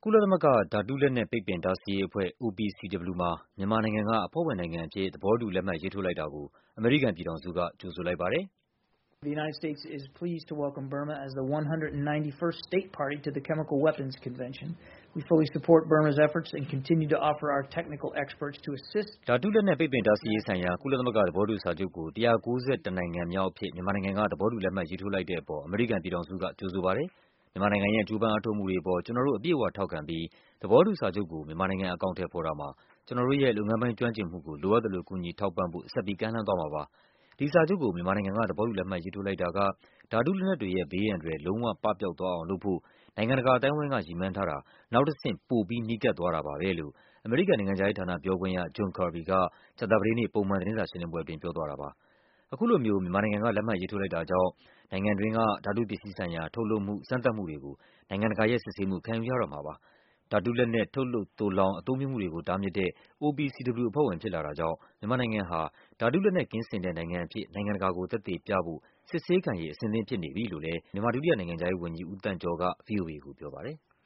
ကုလသမဂ္ဂ ဓာတုလက်နက် ပိတ်ပင်တားဆီးရေးအဖွဲ့ OPCW မှာ မြန်မာနိုင်ငံက အဖွဲ့ဝင်နိုင်ငံအဖြစ် သဘောတူလက်မှတ်ရေးထိုးလိုက်တာကို အမေရိကန်ပြည်ထောင်စုက ကြိုဆိုလိုက်ပါတယ်။ The United States is pleased to welcome Burma as the 191st state party to the Chemical Weapons Convention. We fully support Burma's efforts and continue to offer our technical experts to assist. ဓာတုလက်နက် ပိတ်ပင်တားဆီးရေးဆိုင်ရာ ကုလသမဂ္ဂသဘောတူစာချုပ်ကို 191 နိုင်ငံမြောက်အဖြစ် မြန်မာနိုင်ငံက သဘောတူလက်မှတ်ရေးထိုးလိုက်တဲ့အပေါ် အမေရိကန်ပြည်ထောင်စုက ကြိုဆိုပါတယ်။ မြန်မာနိုင်ငံရဲ့ ကြိုးပမ်းအားထုတ်မှုတွေအပေါ် ကျနော်တို့ အပြည့်အဝထောက်ခံပြီး သဘောတူစာချုပ်ကို မြန်မာနိုင်ငံ အကောင်အထည်ဖော်တာမှာ ကျနော်တို့ရဲ့ လုပ်ငန်းပိုင်းကျွမ်းကျင်မှုကို လိုအပ်သလို ကူညီထောက်ပံ့ဖို့ ဆက်ပြီး ကမ်းလှမ်းသွားမှာပါ။ ဒီစာချုပ်ကို မြန်မာနိုင်ငံက သဘောတူလက်မှတ်ရေးထိုးလိုက်တာက ဓာတုလက်နက်တွေရဲ့ ဘေးအန္တရာယ် လုံးဝပပျောက်သွားအောင်လုပ်ဖို့ နိုင်ငံတကာအသိုင်းအဝိုင်းက ရည်မှန်းထားတာ နောက်တဆင့် ပိုပြီး နီးကပ်သွားတာပါပဲလို့ အမေရိကန်နိုင်ငံခြားရေးဌာနပြောခွင့်ရ John Kirby က ကြာသပတေးနေ့ ပုံမှန်သတင်းစာရှင်းလင်းပွဲအတွင်း ပြောသွားတာပါ။ အခုလိုမျိုး မြန်မာနိုင်ငံက လက်မှတ်ရေးထိုးလိုက်တာကြောင့် နိုင်ငံတွင်းက ဓာတုပစ္စည်းဆိုင်ရာ ထုတ်လုပ်မှု၊ စမ်းသပ်မှုတွေကို နိုင်ငံတကာရဲ့ စစ်ဆေးမှု ခံယူရတော့မှာပါ။ ဓာတုလက်နက် ထုတ်လုပ် သိုလှောင် အသုံးပြုမှုတွေကို တားမြစ်တဲ့ OPCW အဖွဲ့ဝင်ဖြစ်လာတာကြောင့် မြန်မာနိုင်ငံဟာ ဓာတုလက်နက်ကင်းစင်တဲ့နိုင်ငံအဖြစ် နိုင်ငံတကာကို သက်သေပြဖို့ စစ်ဆေးခံရေး အဆင်သင့်ဖြစ်နေပြီလို့လည်း မြန်မာ ဒုတိယနိုင်ငံခြားရေးဝန်ကြီး ဦးသန့်ကျော်က ဗွီအိုအေကိုပြောပါတယ်။